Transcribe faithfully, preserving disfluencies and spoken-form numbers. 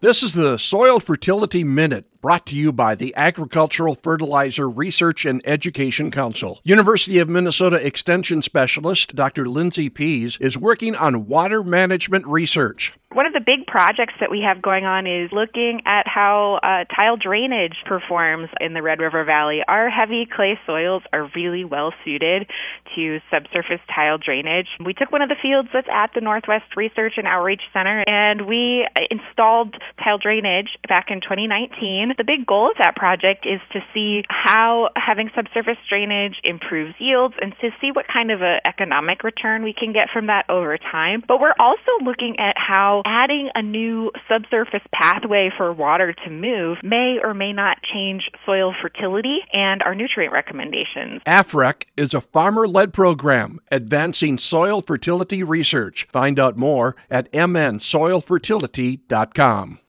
This is the Soil Fertility Minute, brought to you by the Agricultural Fertilizer Research and Education Council. University of Minnesota Extension Specialist Doctor Lindsay Pease is working on water management research. One of the big projects that we have going on is looking at how uh, tile drainage performs in the Red River Valley. Our heavy clay soils are really well suited to subsurface tile drainage. We took one of the fields that's at the Northwest Research and Outreach Center, and we installed tile drainage back in twenty nineteen. The big goal of that project is to see how having subsurface drainage improves yields and to see what kind of an economic return we can get from that over time. But we're also looking at how adding a new subsurface pathway for water to move may or may not change soil fertility and our nutrient recommendations. A F R E C is a farmer-led program advancing soil fertility research. Find out more at m n soil fertility dot com.